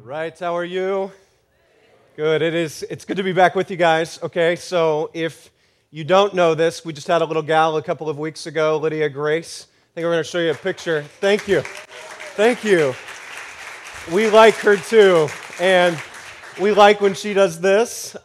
Right, how are you? Good. It's good to be back with you guys. Okay, so if you don't know this, we just had a little gal a couple of weeks ago, Lydia Grace. I think we're going to show you a picture. Thank you. Thank you. We like her too, and we like when she does this.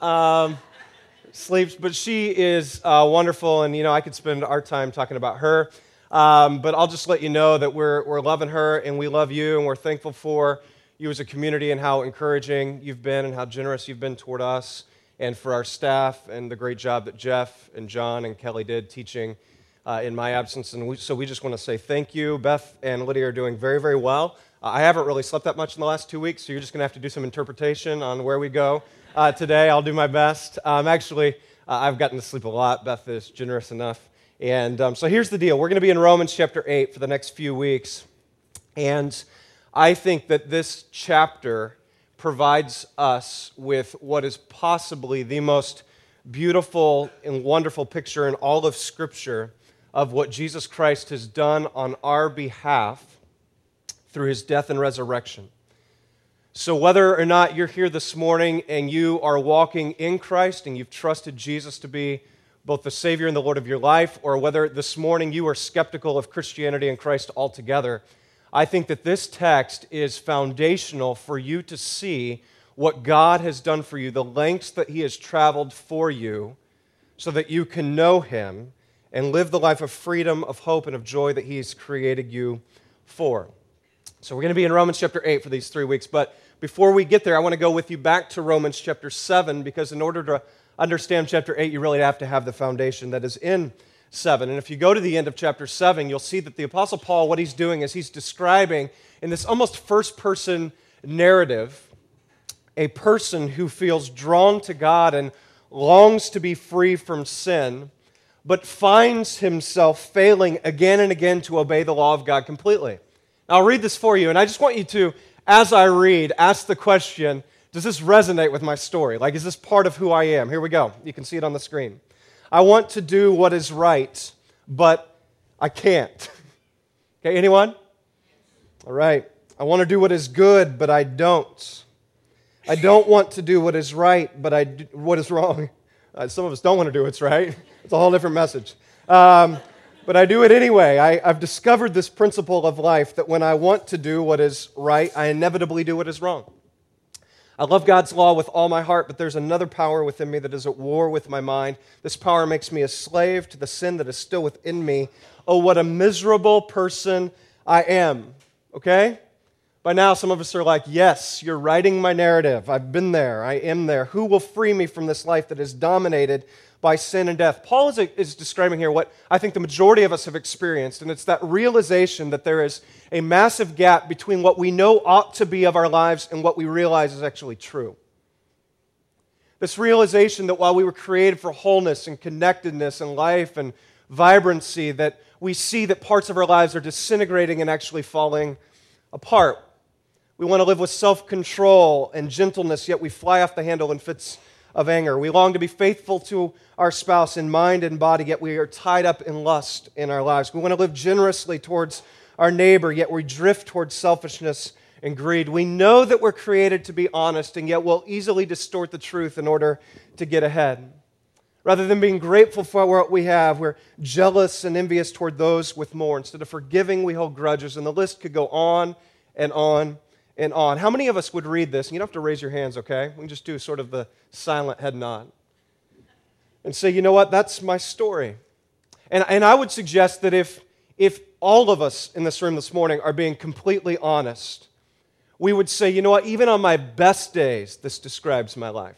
Sleeps, but she is wonderful, and I could spend our time talking about her. But I'll just let you know that we're loving her, and we love you, and we're thankful for you as a community and how encouraging you've been and how generous you've been toward us and for our staff and the great job that Jeff and John and Kelly did teaching in my absence. And so we just want to say thank you. Beth and Lydia are doing very, very well. I haven't really slept that much in the last 2 weeks, so you're just going to have to do some interpretation on where we go today. I'll do my best. I've gotten to sleep a lot. Beth is generous enough. And so here's the deal. We're going to be in Romans chapter 8 for the next few weeks. And I think that this chapter provides us with what is possibly the most beautiful and wonderful picture in all of Scripture of what Jesus Christ has done on our behalf through his death and resurrection. So whether or not you're here this morning and you are walking in Christ and you've trusted Jesus to be both the Savior and the Lord of your life, or whether this morning you are skeptical of Christianity and Christ altogether, I think that this text is foundational for you to see what God has done for you, the lengths that he has traveled for you, so that you can know him and live the life of freedom, of hope, and of joy that he's created you for. So we're going to be in Romans chapter 8 for these 3 weeks, but before we get there, I want to go with you back to Romans chapter 7, because in order to understand chapter 8, you really have to have the foundation that is in 7. And if you go to the end of chapter 7, you'll see that the Apostle Paul, what he's doing is he's describing in this almost first-person narrative a person who feels drawn to God and longs to be free from sin, but finds himself failing again and again to obey the law of God completely. Now, I'll read this for you, and I just want you to, as I read, ask the question, does this resonate with my story? Like, is this part of who I am? Here we go. You can see it on the screen. I want to do what is right, but I can't. Okay, anyone? All right. I want to do what is good, but I don't. I don't want to do what is right, but I do what is wrong. Some of us don't want to do what's right. It's a whole different message. But I do it anyway. I've discovered this principle of life that when I want to do what is right, I inevitably do what is wrong. I love God's law with all my heart, but there's another power within me that is at war with my mind. This power makes me a slave to the sin that is still within me. Oh, what a miserable person I am. Okay? By now, some of us are like, yes, you're writing my narrative. I've been there. I am there. Who will free me from this life that is dominated by sin and death? Paul is describing here what I think the majority of us have experienced, and it's that realization that there is a massive gap between what we know ought to be of our lives and what we realize is actually true. This realization that while we were created for wholeness and connectedness and life and vibrancy, that we see that parts of our lives are disintegrating and actually falling apart. We want to live with self-control and gentleness, yet we fly off the handle in fits of anger. We long to be faithful to our spouse in mind and body, yet we are tied up in lust in our lives. We want to live generously towards our neighbor, yet we drift towards selfishness and greed. We know that we're created to be honest, and yet we'll easily distort the truth in order to get ahead. Rather than being grateful for what we have, we're jealous and envious toward those with more. Instead of forgiving, we hold grudges, and the list could go on and on and on. How many of us would read this? And you don't have to raise your hands, okay? We can just do sort of the silent head nod and say, you know what, that's my story. And I would suggest that if all of us in this room this morning are being completely honest, we would say, you know what, even on my best days, this describes my life.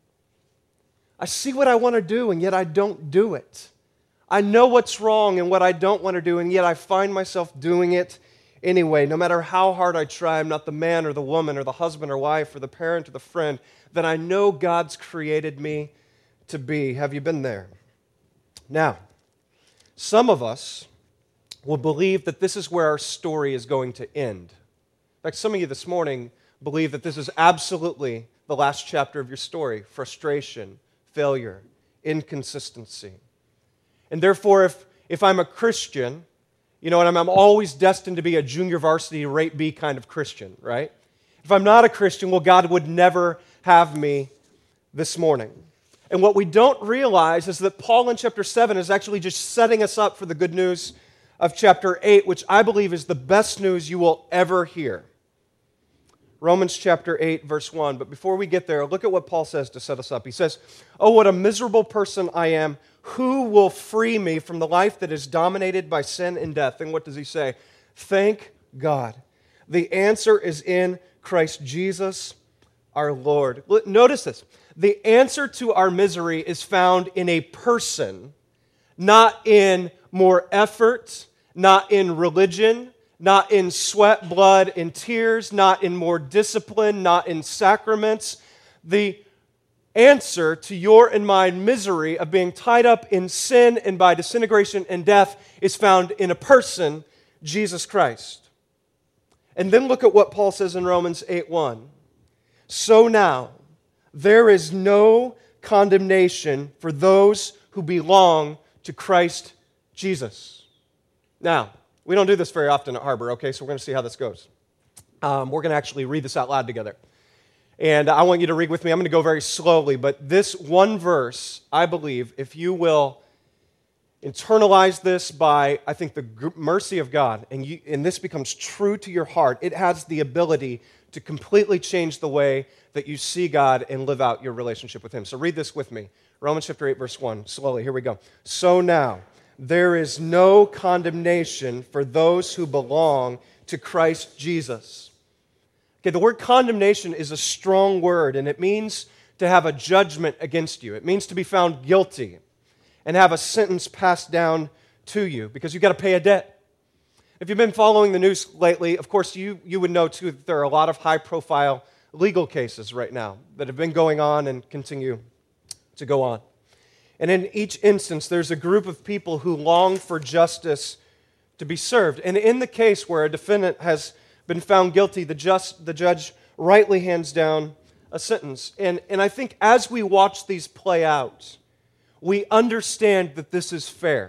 I see what I want to do, and yet I don't do it. I know what's wrong and what I don't want to do, and yet I find myself doing it anyway. No matter how hard I try, I'm not the man or the woman or the husband or wife or the parent or the friend that I know God's created me to be. Have you been there? Now, some of us will believe that this is where our story is going to end. In fact, some of you this morning believe that this is absolutely the last chapter of your story. Frustration, failure, inconsistency. And therefore, if I'm a Christian, you know, and I'm always destined to be a junior varsity rate B kind of Christian, right? If If I'm not a Christian, well, God would never have me this morning. And what we don't realize is that Paul in chapter 7 is actually just setting us up for the good news of chapter 8, which I believe is the best news you will ever hear. Romans chapter 8, verse 1. But before we get there, look at what Paul says to set us up. He says, "Oh, what a miserable person I am. Who will free me from the life that is dominated by sin and death?" And what does he say? Thank God. The answer is in Christ Jesus our Lord. Notice this. The answer to our misery is found in a person, not in more effort, not in religion, not in sweat, blood, and tears, not in more discipline, not in sacraments. The answer to your and my misery of being tied up in sin and by disintegration and death is found in a person, Jesus Christ. And then look at what Paul says in Romans 8:1. So now, there is no condemnation for those who belong to Christ Jesus. Now, we don't do this very often at Harbor, okay? So we're going to see how this goes. We're going to actually read this out loud together. And I want you to read with me. I'm going to go very slowly, but this one verse, I believe, if you will internalize this by, I think, the mercy of God, and this becomes true to your heart, it has the ability to completely change the way that you see God and live out your relationship with Him. So read this with me. Romans chapter 8, verse 1. Slowly, here we go. So now, there is no condemnation for those who belong to Christ Jesus. Okay, the word condemnation is a strong word, and it means to have a judgment against you. It means to be found guilty and have a sentence passed down to you because you've got to pay a debt. If you've been following the news lately, of course, you would know, too, that there are a lot of high-profile legal cases right now that have been going on and continue to go on. And in each instance, there's a group of people who long for justice to be served. And in the case where a defendant has been found guilty, the judge rightly hands down a sentence. And I think as we watch these play out, we understand that this is fair.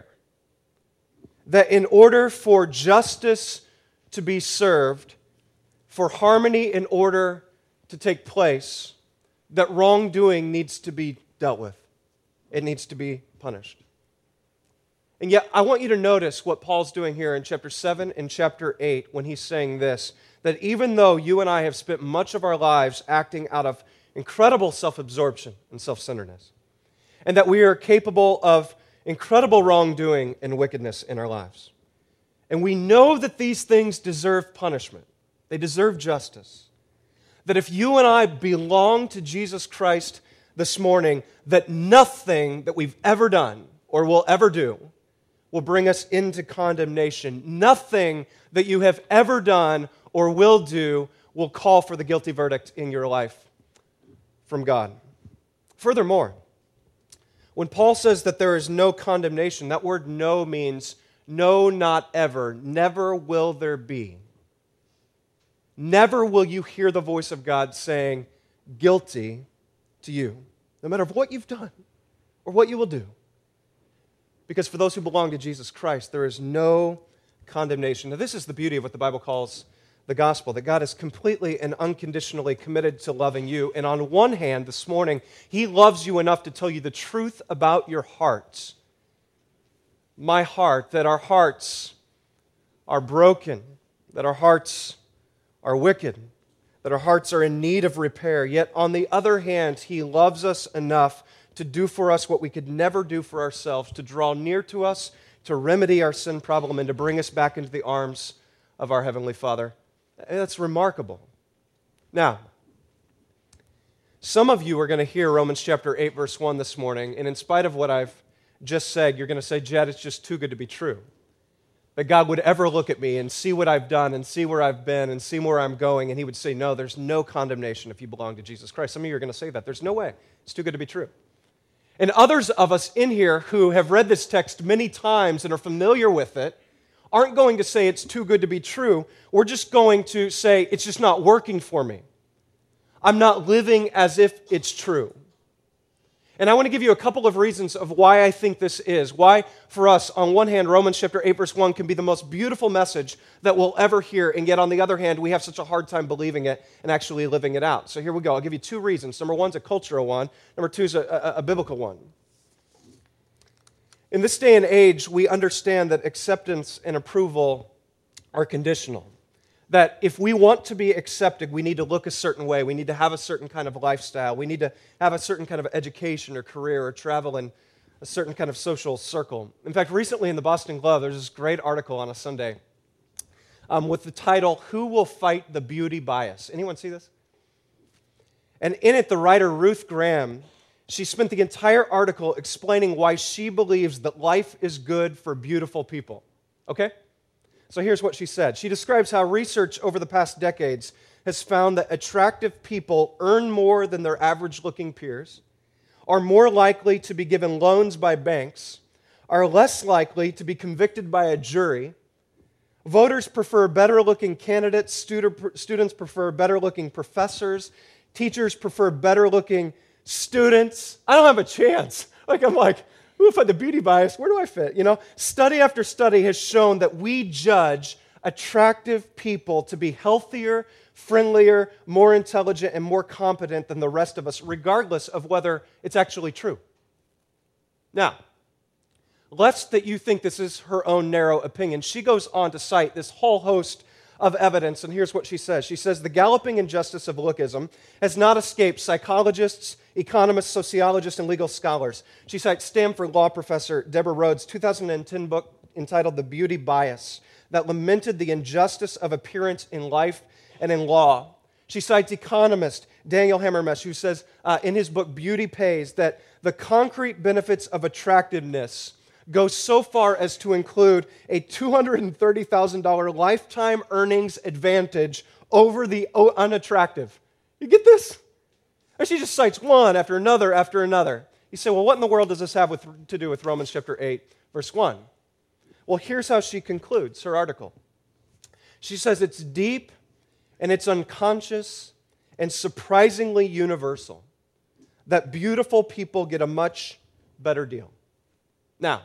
That in order for justice to be served, for harmony in order to take place, that wrongdoing needs to be dealt with. It needs to be punished. And yet, I want you to notice what Paul's doing here in chapter 7 and chapter 8 when he's saying this, that even though you and I have spent much of our lives acting out of incredible self-absorption and self-centeredness, and that we are capable of incredible wrongdoing and wickedness in our lives, and we know that these things deserve punishment, they deserve justice, that if you and I belong to Jesus Christ this morning, that nothing that we've ever done or will ever do will bring us into condemnation. Nothing that you have ever done or will do will call for the guilty verdict in your life from God. Furthermore, when Paul says that there is no condemnation, that word no means no, not ever. Never will there be. Never will you hear the voice of God saying, guilty to you, no matter what you've done or what you will do. Because for those who belong to Jesus Christ, there is no condemnation. Now, this is the beauty of what the Bible calls the gospel, that God is completely and unconditionally committed to loving you. And on one hand, this morning, He loves you enough to tell you the truth about your hearts. My heart, that our hearts are broken, that our hearts are wicked, that our hearts are in need of repair. Yet on the other hand, He loves us enough to do for us what we could never do for ourselves, to draw near to us, to remedy our sin problem, and to bring us back into the arms of our Heavenly Father. That's remarkable. Now, some of you are going to hear Romans chapter 8, verse 1 this morning, and in spite of what I've just said, you're going to say, Jed, it's just too good to be true. That God would ever look at me and see what I've done and see where I've been and see where I'm going, and He would say, no, there's no condemnation if you belong to Jesus Christ. Some of you are going to say that. There's no way. It's too good to be true. And others of us in here who have read this text many times and are familiar with it aren't going to say it's too good to be true. We're just going to say it's just not working for me. I'm not living as if it's true. And I want to give you a couple of reasons of why I think this is. Why, for us, on one hand, Romans chapter 8, verse 1 can be the most beautiful message that we'll ever hear, and yet on the other hand, we have such a hard time believing it and actually living it out. So here we go. I'll give you two reasons. Number one is a cultural one. Number two is a biblical one. In this day and age, we understand that acceptance and approval are conditional. That if we want to be accepted, we need to look a certain way. We need to have a certain kind of lifestyle. We need to have a certain kind of education or career or travel in a certain kind of social circle. In fact, recently in the Boston Globe, there's this great article on a Sunday with the title, "Who Will Fight the Beauty Bias?" Anyone see this? And in it, the writer Ruth Graham, she spent the entire article explaining why she believes that life is good for beautiful people. Okay? So here's what she said. She describes how research over the past decades has found that attractive people earn more than their average-looking peers, are more likely to be given loans by banks, are less likely to be convicted by a jury, voters prefer better-looking candidates, students prefer better-looking professors, teachers prefer better-looking students. I don't have a chance. I'm like, ooh, if I had the beauty bias, where do I fit? Study after study has shown that we judge attractive people to be healthier, friendlier, more intelligent, and more competent than the rest of us, regardless of whether it's actually true. Now, lest that you think this is her own narrow opinion, she goes on to cite this whole host of evidence, and here's what she says. She says, the galloping injustice of lookism has not escaped psychologists, economists, sociologists, and legal scholars. She cites Stanford law professor Deborah Rhodes' 2010 book entitled The Beauty Bias that lamented the injustice of appearance in life and in law. She cites economist Daniel Hammermesh, who says in his book Beauty Pays that the concrete benefits of attractiveness go so far as to include a $230,000 lifetime earnings advantage over the unattractive. You get this? And she just cites one after another after another. You say, well, what in the world does this have to do with Romans chapter 8, verse 1? Well, here's how she concludes her article. She says it's deep and it's unconscious and surprisingly universal that beautiful people get a much better deal. Now,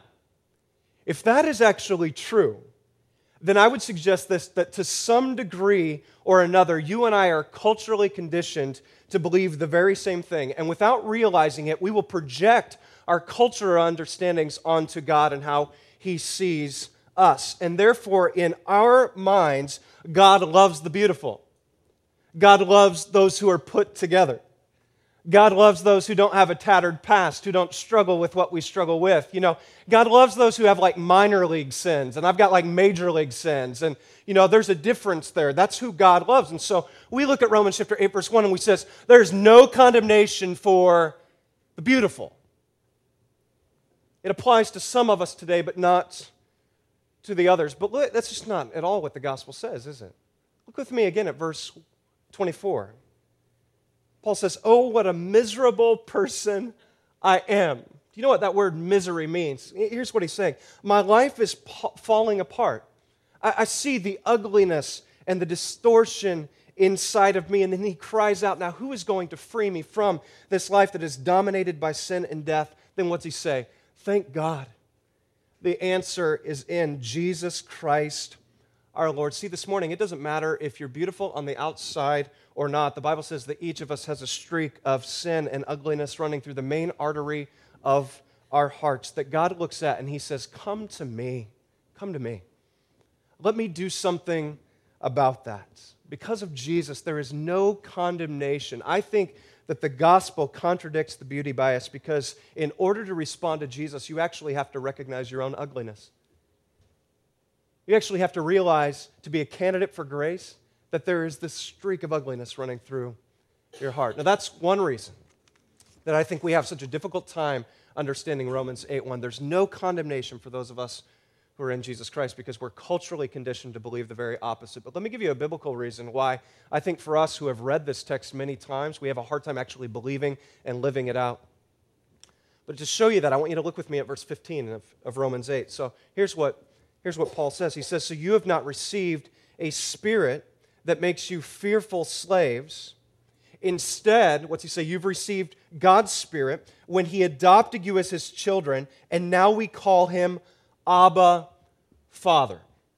if that is actually true, then I would suggest this, that to some degree or another, you and I are culturally conditioned to believe the very same thing. And without realizing it, we will project our cultural understandings onto God and how He sees us. And therefore, in our minds, God loves the beautiful. God loves those who are put together. God loves those who don't have a tattered past, who don't struggle with what we struggle with. God loves those who have minor league sins, and I've got major league sins. And, there's a difference there. That's who God loves. And so we look at Romans chapter 8, verse 1, and we says, there's no condemnation for the beautiful. It applies to some of us today, but not to the others. But that's just not at all what the gospel says, is it? Look with me again at verse 24. Paul says, oh, what a miserable person I am. Do you know what that word misery means? Here's what he's saying. My life is falling apart. I see the ugliness and the distortion inside of me. And then he cries out, now who is going to free me from this life that is dominated by sin and death? Then what's he say? Thank God. The answer is in Jesus Christ our Lord. See, this morning, it doesn't matter if you're beautiful on the outside or not. The Bible says that each of us has a streak of sin and ugliness running through the main artery of our hearts that God looks at and He says, come to me. Come to me. Let me do something about that. Because of Jesus, there is no condemnation. I think that the gospel contradicts the beauty bias because in order to respond to Jesus, you actually have to recognize your own ugliness. You actually have to realize, to be a candidate for grace, that there is this streak of ugliness running through your heart. Now, that's one reason that I think we have such a difficult time understanding Romans 8:1. There's no condemnation for those of us who are in Jesus Christ because we're culturally conditioned to believe the very opposite. But let me give you a biblical reason why I think for us who have read this text many times, we have a hard time actually believing and living it out. But to show you that, I want you to look with me at verse 15 of Romans 8. So here's what Paul says. He says, so you have not received a spirit that makes you fearful slaves. Instead, what's he say? You've received God's Spirit when he adopted you as his children, and now we call him Abba, Father.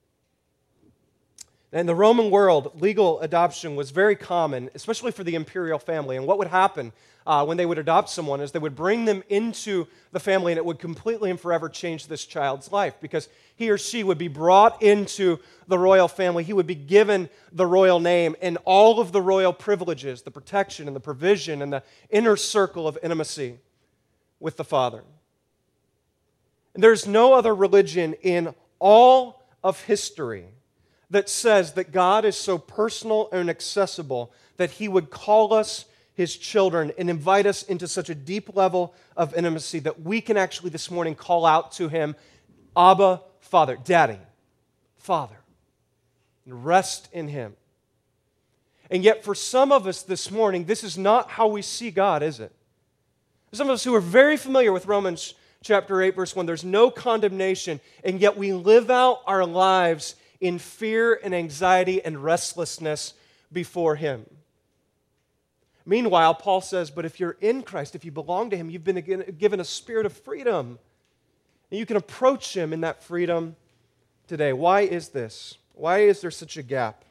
In the Roman world, legal adoption was very common, especially for the imperial family. And what would happen when they would adopt someone is they would bring them into the family, and it would completely and forever change this child's life, because he or she would be brought into the royal family. He would be given the royal name and all of the royal privileges, the protection and the provision and the inner circle of intimacy with the Father. And there's no other religion in all of history that says that God is so personal and accessible that he would call us his children and invite us into such a deep level of intimacy that we can actually this morning call out to him, Abba, Father, Daddy, Father, and rest in him. And yet for some of us this morning, this is not how we see God, is it? Some of us who are very familiar with Romans chapter 8, verse 1, there's no condemnation, and yet we live out our lives in fear and anxiety and restlessness before him. Meanwhile, Paul says, but if you're in Christ, if you belong to him, you've been given a spirit of freedom. And you can approach him in that freedom today. Why is this? Why is there such a gap?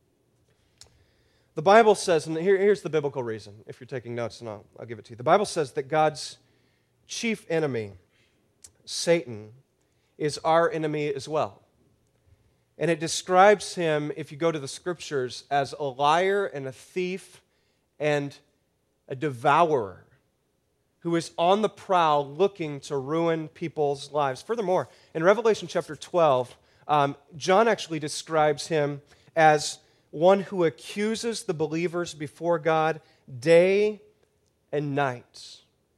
The Bible says, and here's the biblical reason, if you're taking notes, and I'll give it to you. The Bible says that God's chief enemy, Satan, is our enemy as well. And it describes him, if you go to the Scriptures, as a liar and a thief and a devourer who is on the prowl looking to ruin people's lives. Furthermore, in Revelation chapter 12, John actually describes him as one who accuses the believers before God day and night.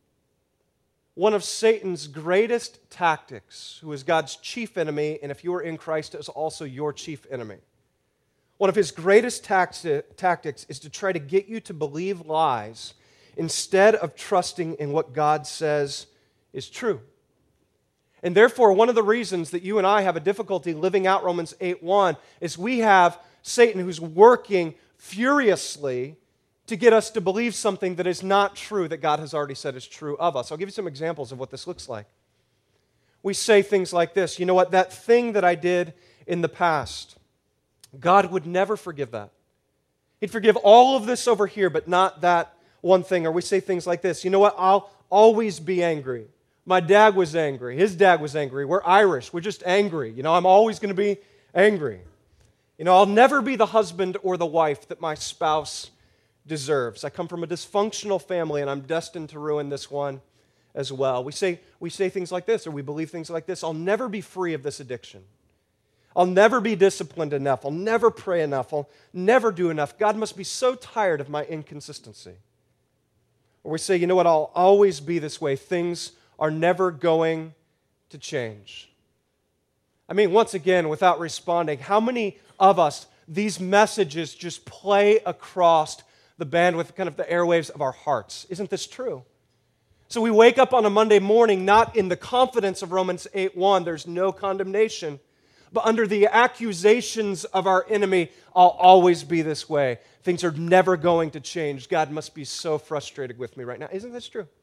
One of Satan's greatest tactics, who is God's chief enemy, and if you are in Christ, is also your chief enemy. One of his greatest tactics is to try to get you to believe lies instead of trusting in what God says is true. And therefore, one of the reasons that you and I have a difficulty living out Romans 8:1 is we have Satan who's working furiously to get us to believe something that is not true, that God has already said is true of us. I'll give you some examples of what this looks like. We say things like this, you know what, that thing that I did in the past, God would never forgive that. He'd forgive all of this over here, but not that one thing. Or we say things like this, you know what, I'll always be angry. My dad was angry. His dad was angry. We're Irish. We're just angry. You know, I'm always going to be angry. You know, I'll never be the husband or the wife that my spouse deserves. I come from a dysfunctional family, and I'm destined to ruin this one as well. We say things like this, or we believe things like this. I'll never be free of this addiction. I'll never be disciplined enough. I'll never pray enough. I'll never do enough. God must be so tired of my inconsistency. Or we say, you know what, I'll always be this way. Things are never going to change. I mean, once again, without responding, how many of us, these messages just play across the bandwidth, kind of the airwaves of our hearts? Isn't this true? So we wake up on a Monday morning not in the confidence of Romans 8:1, there's no condemnation, but under the accusations of our enemy, I'll always be this way. Things are never going to change. God must be so frustrated with me right now. Isn't this true?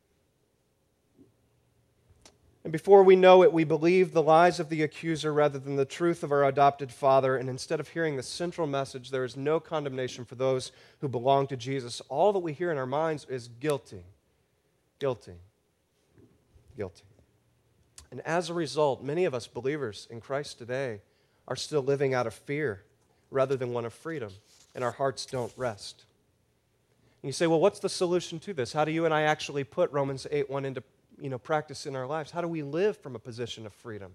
And before we know it, we believe the lies of the accuser rather than the truth of our adopted Father. And instead of hearing the central message, there is no condemnation for those who belong to Jesus. All that we hear in our minds is guilty, guilty, guilty. And as a result, many of us believers in Christ today are still living out of fear rather than one of freedom, and our hearts don't rest. And you say, well, what's the solution to this? How do you and I actually put Romans 8:1 into practice in our lives? How do we live from a position of freedom?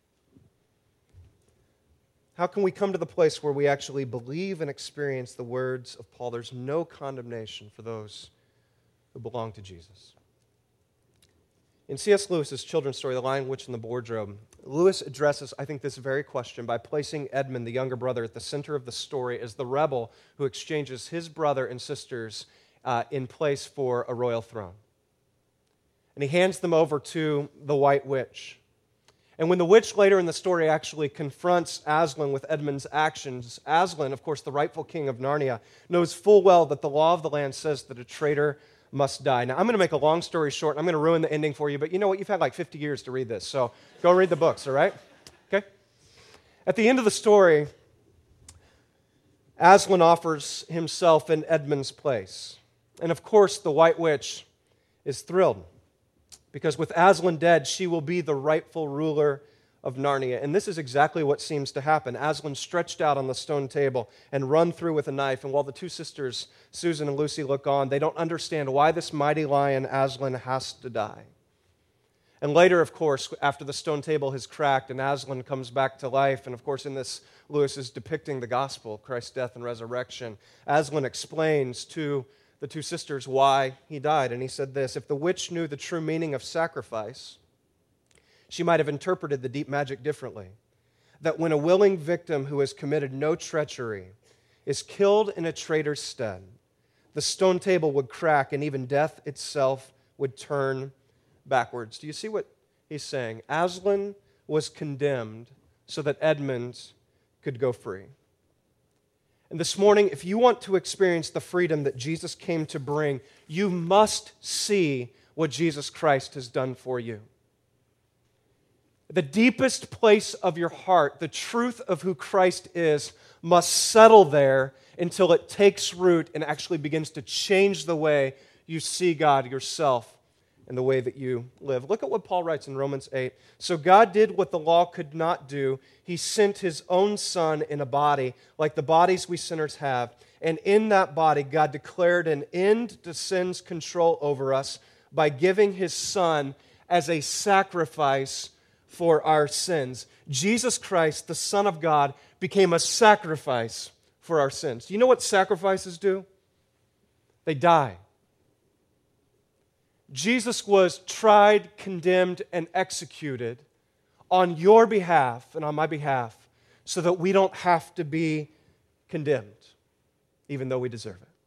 How can we come to the place where we actually believe and experience the words of Paul? There's no condemnation for those who belong to Jesus. In C.S. Lewis's children's story, The Lion, Witch, and the Wardrobe, Lewis addresses, I think, this very question by placing Edmund, the younger brother, at the center of the story as the rebel who exchanges his brother and sisters in place for a royal throne. And he hands them over to the White Witch. And when the witch later in the story actually confronts Aslan with Edmund's actions, Aslan, of course, the rightful king of Narnia, knows full well that the law of the land says that a traitor must die. Now, I'm going to make a long story short. I'm going to ruin the ending for you, but you know what? You've had like 50 years to read this, so go read the books, all right? Okay? At the end of the story, Aslan offers himself in Edmund's place. And of course, the White Witch is thrilled, because with Aslan dead, she will be the rightful ruler of Narnia. And this is exactly what seems to happen. Aslan stretched out on the stone table and run through with a knife. And while the two sisters, Susan and Lucy, look on, they don't understand why this mighty lion, Aslan, has to die. And later, of course, after the stone table has cracked and Aslan comes back to life, and of course in this, Lewis is depicting the gospel, Christ's death and resurrection, Aslan explains to the two sisters why he died. And he said this: if the witch knew the true meaning of sacrifice, she might have interpreted the deep magic differently. That when a willing victim who has committed no treachery is killed in a traitor's stead, the stone table would crack and even death itself would turn backwards. Do you see what he's saying? Aslan was condemned so that Edmund could go free. And this morning, if you want to experience the freedom that Jesus came to bring, you must see what Jesus Christ has done for you. The deepest place of your heart, the truth of who Christ is, must settle there until it takes root and actually begins to change the way you see God, yourself, and the way that you live. Look at what Paul writes in Romans 8. So God did what the law could not do. He sent His own Son in a body, like the bodies we sinners have. And in that body, God declared an end to sin's control over us by giving His Son as a sacrifice for our sins. Jesus Christ, the Son of God, became a sacrifice for our sins. Do you know what sacrifices do? They die. Jesus was tried, condemned, and executed on your behalf and on my behalf so that we don't have to be condemned, even though we deserve it.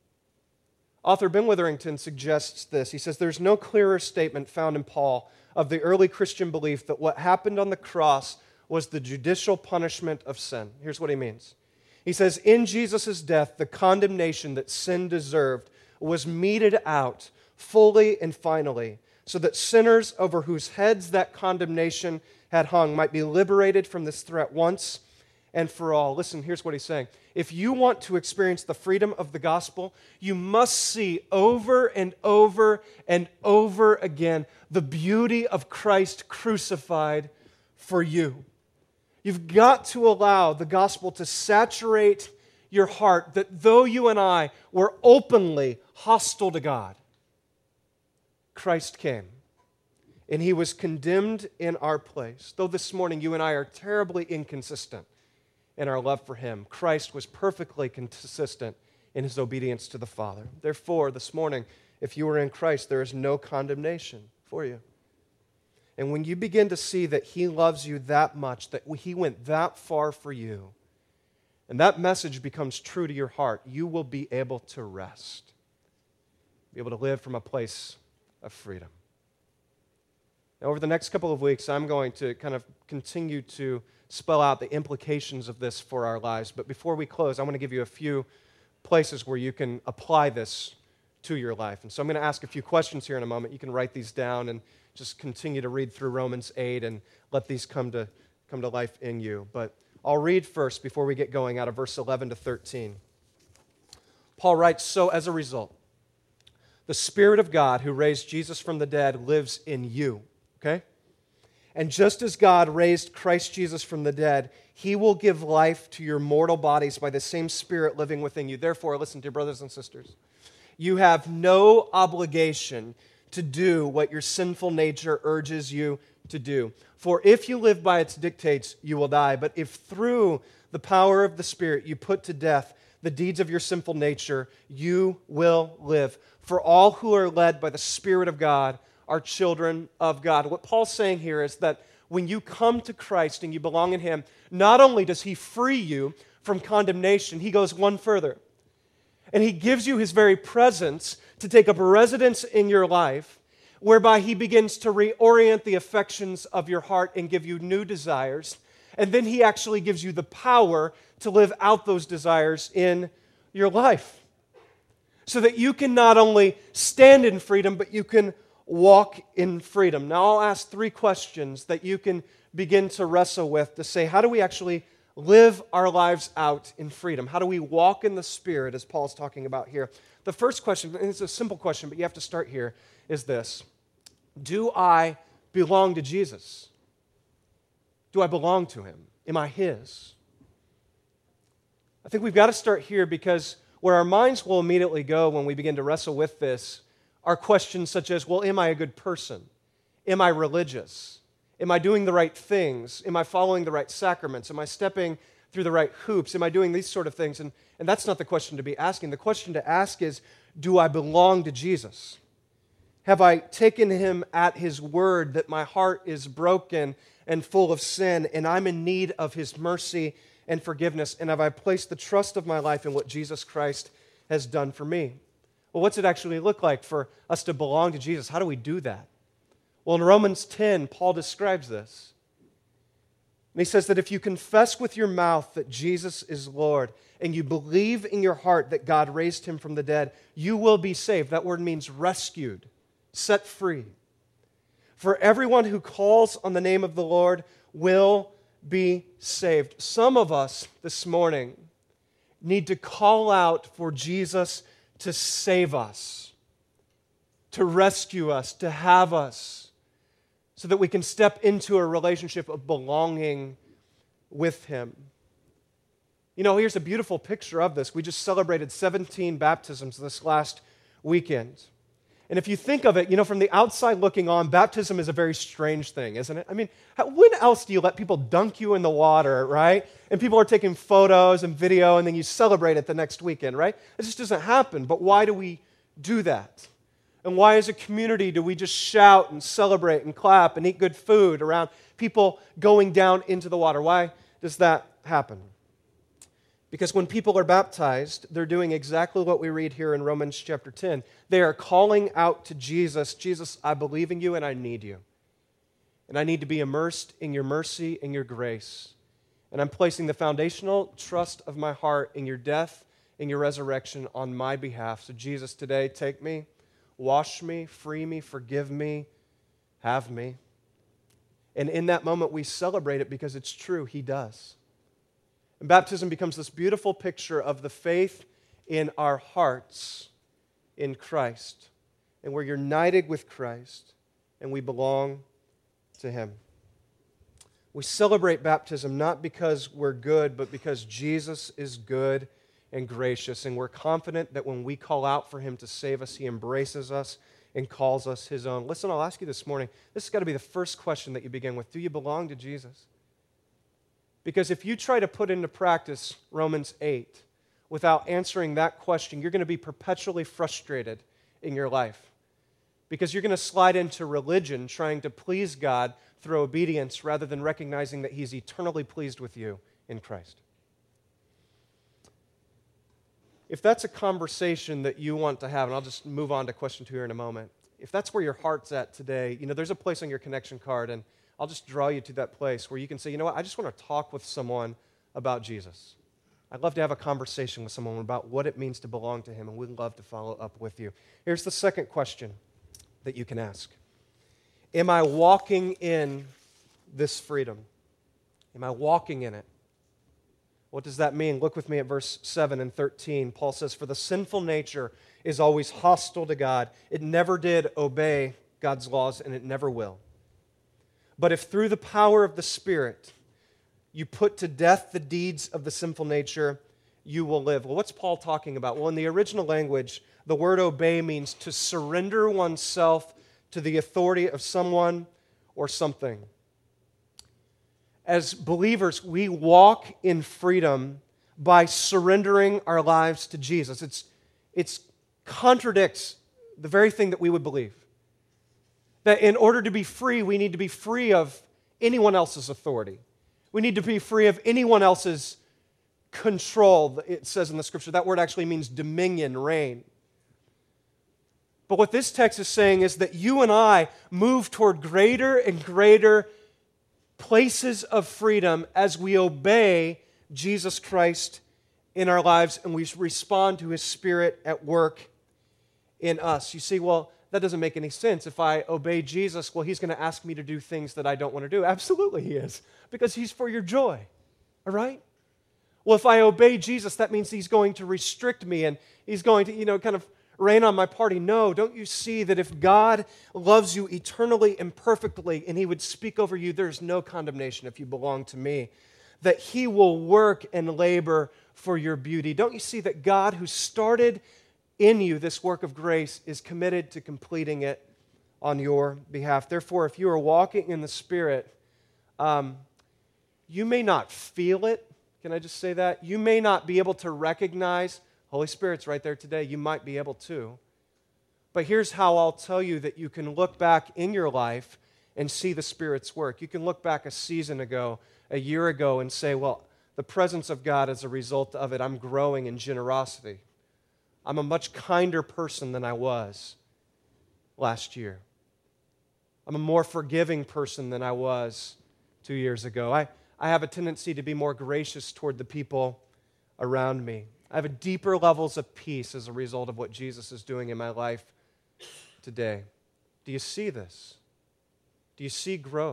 Author Ben Witherington suggests this. He says, there's no clearer statement found in Paul of the early Christian belief that what happened on the cross was the judicial punishment of sin. Here's what he means. He says, in Jesus' death, the condemnation that sin deserved was meted out fully and finally, so that sinners over whose heads that condemnation had hung might be liberated from this threat once and for all. Listen, here's what he's saying. If you want to experience the freedom of the gospel, you must see over and over and over again the beauty of Christ crucified for you. You've got to allow the gospel to saturate your heart, that though you and I were openly hostile to God, Christ came, and He was condemned in our place. Though this morning you and I are terribly inconsistent in our love for Him, Christ was perfectly consistent in His obedience to the Father. Therefore, this morning, if you are in Christ, there is no condemnation for you. And when you begin to see that He loves you that much, that He went that far for you, and that message becomes true to your heart, you will be able to rest, be able to live from a place of freedom. Now, over the next couple of weeks, I'm going to kind of continue to spell out the implications of this for our lives. But before we close, I want to give you a few places where you can apply this to your life. And so I'm going to ask a few questions here in a moment. You can write these down and just continue to read through Romans 8 and let these come to life in you. But I'll read first before we get going out of verse 11 to 13. Paul writes, so as a result, the Spirit of God who raised Jesus from the dead lives in you, okay? And just as God raised Christ Jesus from the dead, He will give life to your mortal bodies by the same Spirit living within you. Therefore, listen, dear brothers and sisters, you have no obligation to do what your sinful nature urges you to do. For if you live by its dictates, you will die. But if through the power of the Spirit you put to death the deeds of your sinful nature, you will live. For all who are led by the Spirit of God are children of God. What Paul's saying here is that when you come to Christ and you belong in Him, not only does He free you from condemnation, He goes one further. And He gives you His very presence to take up residence in your life, whereby He begins to reorient the affections of your heart and give you new desires. And then He actually gives you the power to live out those desires in your life, so that you can not only stand in freedom, but you can walk in freedom. Now, I'll ask 3 questions that you can begin to wrestle with to say, how do we actually live our lives out in freedom? How do we walk in the Spirit, as Paul's talking about here? The first question, and it's a simple question, but you have to start here, is this: do I belong to Jesus? Do I belong to Him? Am I His? I think we've got to start here, because where our minds will immediately go when we begin to wrestle with this are questions such as, well, am I a good person? Am I religious? Am I doing the right things? Am I following the right sacraments? Am I stepping through the right hoops? Am I doing these sort of things? And that's not the question to be asking. The question to ask is, do I belong to Jesus? Have I taken Him at His word that my heart is broken and full of sin, and I'm in need of His mercy and forgiveness? And have I placed the trust of my life in what Jesus Christ has done for me? Well, what's it actually look like for us to belong to Jesus? How do we do that? Well, in Romans 10, Paul describes this. And he says that if you confess with your mouth that Jesus is Lord, and you believe in your heart that God raised Him from the dead, you will be saved. That word means rescued, set free. For everyone who calls on the name of the Lord will be saved. Some of us this morning need to call out for Jesus to save us, to rescue us, to have us, so that we can step into a relationship of belonging with Him. You know, here's a beautiful picture of this. We just celebrated 17 baptisms this last weekend. And if you think of it, you know, from the outside looking on, baptism is a very strange thing, isn't it? I mean, when else do you let people dunk you in the water, right? And people are taking photos and video, and then you celebrate it the next weekend, right? It just doesn't happen. But why do we do that? And why as a community do we just shout and celebrate and clap and eat good food around people going down into the water? Why does that happen? Because when people are baptized, they're doing exactly what we read here in Romans chapter 10. They are calling out to Jesus, Jesus, I believe in you and I need you. And I need to be immersed in your mercy and your grace. And I'm placing the foundational trust of my heart in your death and your resurrection on my behalf. So Jesus, today, take me, wash me, free me, forgive me, have me. And in that moment, we celebrate it because it's true, He does. And baptism becomes this beautiful picture of the faith in our hearts in Christ. And we're united with Christ, and we belong to Him. We celebrate baptism not because we're good, but because Jesus is good and gracious. And we're confident that when we call out for Him to save us, He embraces us and calls us His own. Listen, I'll ask you this morning, this has got to be the first question that you begin with. Do you belong to Jesus? Because if you try to put into practice Romans 8 without answering that question, you're going to be perpetually frustrated in your life. Because you're going to slide into religion trying to please God through obedience rather than recognizing that He's eternally pleased with you in Christ. If that's a conversation that you want to have, and I'll just move on to question 2 here in a moment. If that's where your heart's at today, you know, there's a place on your connection card, and I'll just draw you to that place where you can say, you know what, I just want to talk with someone about Jesus. I'd love to have a conversation with someone about what it means to belong to Him, and we'd love to follow up with you. Here's the second question that you can ask. Am I walking in this freedom? Am I walking in it? What does that mean? Look with me at verse 7 and 13. Paul says, for the sinful nature is always hostile to God. It never did obey God's laws, and it never will. But if through the power of the Spirit you put to death the deeds of the sinful nature, you will live. Well, what's Paul talking about? Well, in the original language, the word obey means to surrender oneself to the authority of someone or something. As believers, we walk in freedom by surrendering our lives to Jesus. It contradicts the very thing that we would believe. That in order to be free, we need to be free of anyone else's authority. We need to be free of anyone else's control. It says in the Scripture, that word actually means dominion, reign. But what this text is saying is that you and I move toward greater and greater places of freedom as we obey Jesus Christ in our lives and we respond to His Spirit at work in us. You see, well, that doesn't make any sense. If I obey Jesus, well, He's going to ask me to do things that I don't want to do. Absolutely He is, because He's for your joy, all right? Well, if I obey Jesus, that means He's going to restrict me and He's going to, kind of rain on my party. No, don't you see that if God loves you eternally and perfectly and He would speak over you, there's no condemnation if you belong to me, that He will work and labor for your beauty. Don't you see that God, who started in you this work of grace, is committed to completing it on your behalf? Therefore, if you are walking in the Spirit, you may not feel it. Can I just say that? You may not be able to recognize Holy Spirit's right there today. You might be able to. But here's how I'll tell you that you can look back in your life and see the Spirit's work. You can look back a season ago, a year ago, and say, well, the presence of God, as a result of it, I'm growing in generosity. I'm a much kinder person than I was last year. I'm a more forgiving person than I was 2 years ago. I have a tendency to be more gracious toward the people around me. I have a deeper levels of peace as a result of what Jesus is doing in my life today. Do you see this? Do you see growth?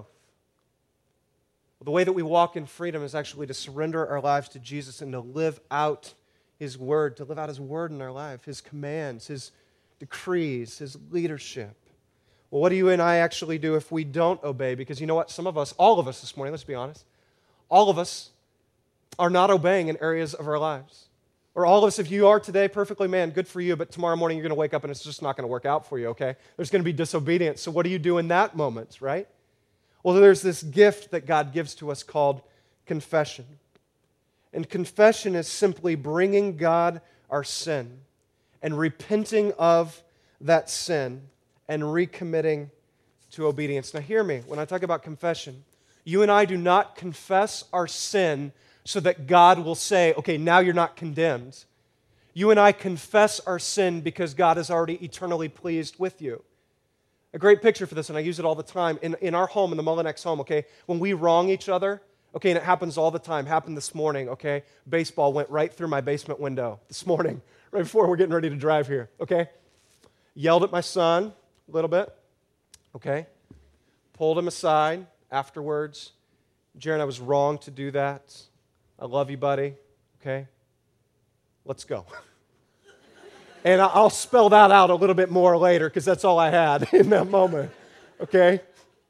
Well, the way that we walk in freedom is actually to surrender our lives to Jesus and to live out His Word, to live out His Word in our life, His commands, His decrees, His leadership. Well, what do you and I actually do if we don't obey? Because you know what? Some of us, all of us this morning, let's be honest, all of us are not obeying in areas of our lives. Or all of us, if you are today, perfectly, man, good for you, but tomorrow morning you're going to wake up and it's just not going to work out for you, okay? There's going to be disobedience. So what do you do in that moment, right? Well, there's this gift that God gives to us called confession. And confession is simply bringing God our sin and repenting of that sin and recommitting to obedience. Now hear me, when I talk about confession, you and I do not confess our sin so that God will say, okay, now you're not condemned. You and I confess our sin because God is already eternally pleased with you. A great picture for this, and I use it all the time, in our home, in the Mullinex home, okay, when we wrong each other, okay, and it happens all the time, happened this morning, okay, baseball went right through my basement window this morning, right before we're getting ready to drive here, okay, yelled at my son a little bit, okay, pulled him aside afterwards. Jaron, I was wrong to do that. I love you, buddy, okay, let's go. And I'll spell that out a little bit more later because that's all I had in that moment, okay?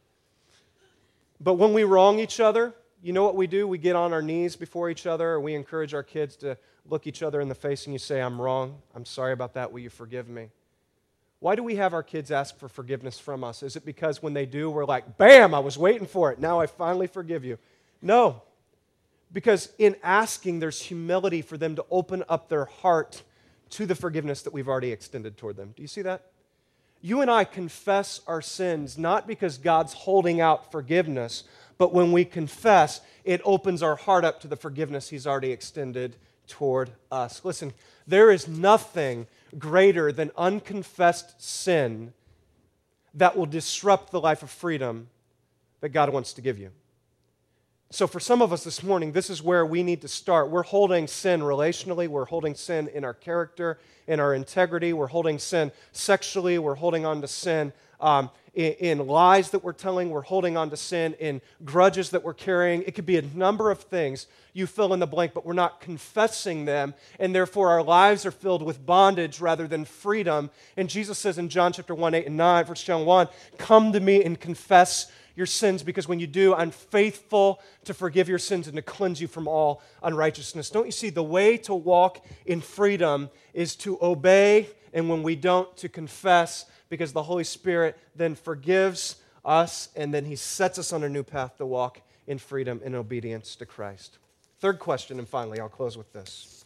But when we wrong each other, you know what we do? We get on our knees before each other, or we encourage our kids to look each other in the face and you say, I'm wrong. I'm sorry about that. Will you forgive me? Why do we have our kids ask for forgiveness from us? Is it because when they do, we're like, bam, I was waiting for it. Now I finally forgive you. No, because in asking, there's humility for them to open up their heart to the forgiveness that we've already extended toward them. Do you see that? You and I confess our sins not because God's holding out forgiveness, but when we confess, it opens our heart up to the forgiveness He's already extended toward us. Listen, there is nothing greater than unconfessed sin that will disrupt the life of freedom that God wants to give you. So for some of us this morning, this is where we need to start. We're holding sin relationally. We're holding sin in our character, in our integrity. We're holding sin sexually. We're holding on to sin in lies that we're telling. We're holding on to sin in grudges that we're carrying. It could be a number of things. You fill in the blank, but we're not confessing them, and therefore our lives are filled with bondage rather than freedom. And Jesus says in John chapter 1, 8 and 9, 1 John 1, come to me and confess your sins, because when you do, I'm faithful to forgive your sins and to cleanse you from all unrighteousness. Don't you see, the way to walk in freedom is to obey, and when we don't, to confess, because the Holy Spirit then forgives us, and then He sets us on a new path to walk in freedom and obedience to Christ. Third question, and finally, I'll close with this.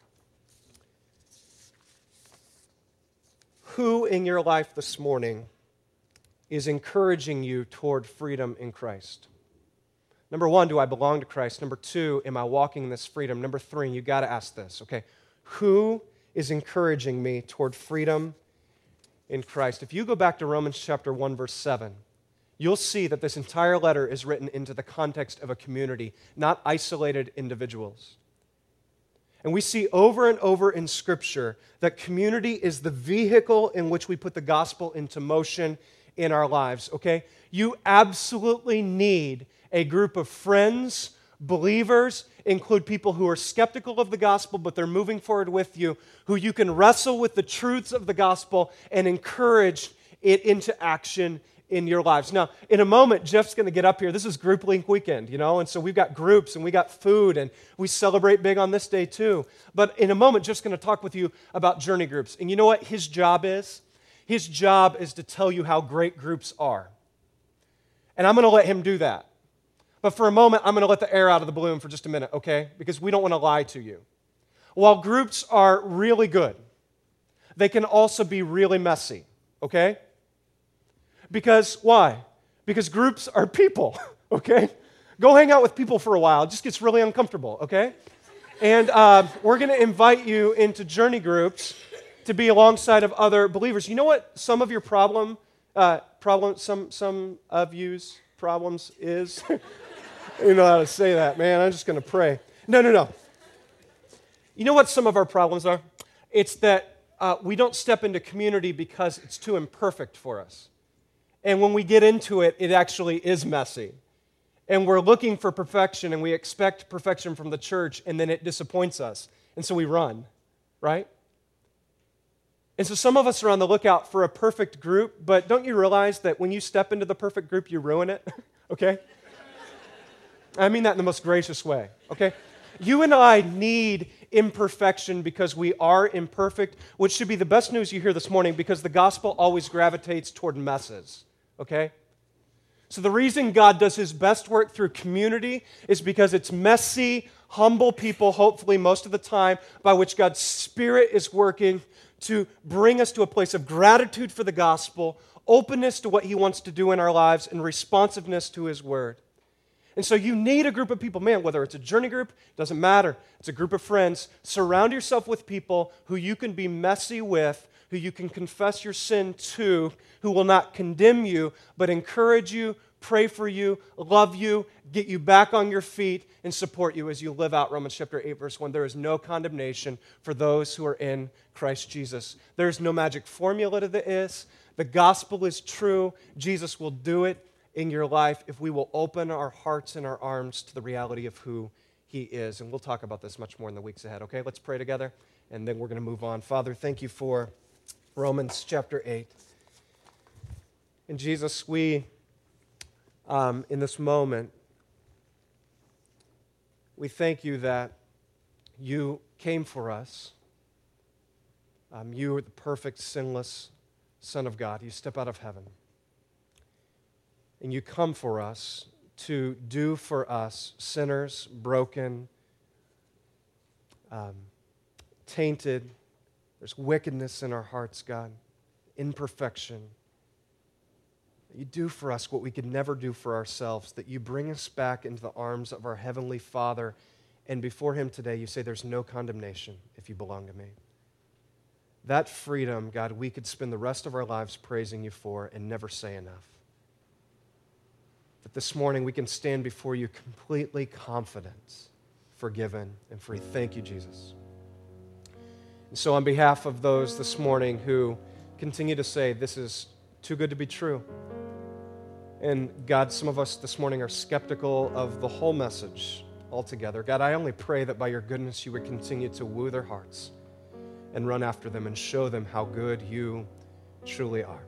Who in your life this morning is encouraging you toward freedom in Christ? Number one, do I belong to Christ? Number two, am I walking in this freedom? Number three, you got to ask this, okay? Who is encouraging me toward freedom in Christ. If you go back to Romans chapter 1, verse 7, you'll see that this entire letter is written into the context of a community, not isolated individuals. And we see over and over in Scripture that community is the vehicle in which we put the gospel into motion in our lives, okay? You absolutely need a group of friends, believers, include people who are skeptical of the gospel, but they're moving forward with you, who you can wrestle with the truths of the gospel and encourage it into action in your lives. Now, in a moment, Jeff's going to get up here. This is Group Link weekend, and so we've got groups and we got food and we celebrate big on this day too. But in a moment, Jeff's going to talk with you about journey groups. And you know what his job is? His job is to tell you how great groups are. And I'm going to let him do that. But for a moment, I'm going to let the air out of the balloon for just a minute, okay? Because we don't want to lie to you. While groups are really good, they can also be really messy, okay? Because why? Because groups are people, okay? Go hang out with people for a while. It just gets really uncomfortable, okay? And we're going to invite you into journey groups to be alongside of other believers. You know what some of your some of you's problems is? You know how to say that, man. I'm just going to pray. No. You know what some of our problems are? It's that we don't step into community because it's too imperfect for us. And when we get into it, it actually is messy. And we're looking for perfection, and we expect perfection from the church, and then it disappoints us. And so we run, right? And so some of us are on the lookout for a perfect group, but don't you realize that when you step into the perfect group, you ruin it? Okay? I mean that in the most gracious way, okay? You and I need imperfection because we are imperfect, which should be the best news you hear this morning because the gospel always gravitates toward messes, okay? So the reason God does his best work through community is because it's messy, humble people, hopefully most of the time, by which God's Spirit is working to bring us to a place of gratitude for the gospel, openness to what he wants to do in our lives, and responsiveness to his word. And so you need a group of people, man, whether it's a journey group, doesn't matter. It's a group of friends. Surround yourself with people who you can be messy with, who you can confess your sin to, who will not condemn you, but encourage you, pray for you, love you, get you back on your feet, and support you as you live out Romans chapter 8, verse 1. There is no condemnation for those who are in Christ Jesus. There is no magic formula to this. The gospel is true. Jesus will do it in your life if we will open our hearts and our arms to the reality of who he is. And we'll talk about this much more in the weeks ahead, okay? Let's pray together, and then we're going to move on. Father, thank you for Romans chapter 8. And Jesus, we, in this moment, we thank you that you came for us. You are the perfect, sinless Son of God. You step out of heaven. And you come for us to do for us, sinners, broken, tainted. There's wickedness in our hearts, God, imperfection. You do for us what we could never do for ourselves, that you bring us back into the arms of our Heavenly Father, and before him today you say there's no condemnation if you belong to me. That freedom, God, we could spend the rest of our lives praising you for and never say enough. That this morning we can stand before you completely confident, forgiven, and free. Thank you, Jesus. And so on behalf of those this morning who continue to say this is too good to be true, and God, some of us this morning are skeptical of the whole message altogether. God, I only pray that by your goodness you would continue to woo their hearts and run after them and show them how good you truly are.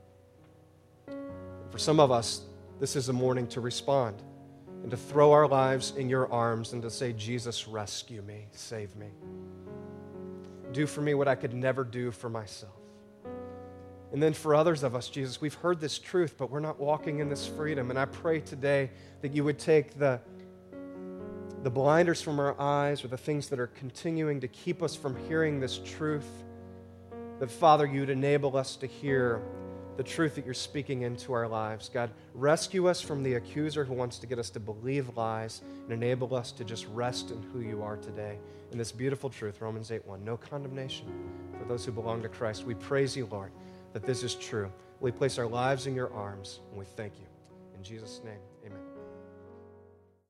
For some of us, this is a morning to respond and to throw our lives in your arms and to say, Jesus, rescue me, save me. Do for me what I could never do for myself. And then for others of us, Jesus, we've heard this truth, but we're not walking in this freedom. And I pray today that you would take the blinders from our eyes or the things that are continuing to keep us from hearing this truth, that, Father, you'd enable us to hear the truth that you're speaking into our lives. God, rescue us from the accuser who wants to get us to believe lies and enable us to just rest in who you are today. In this beautiful truth, Romans 8:1, no condemnation for those who belong to Christ. We praise you, Lord, that this is true. We place our lives in your arms, and we thank you. In Jesus' name.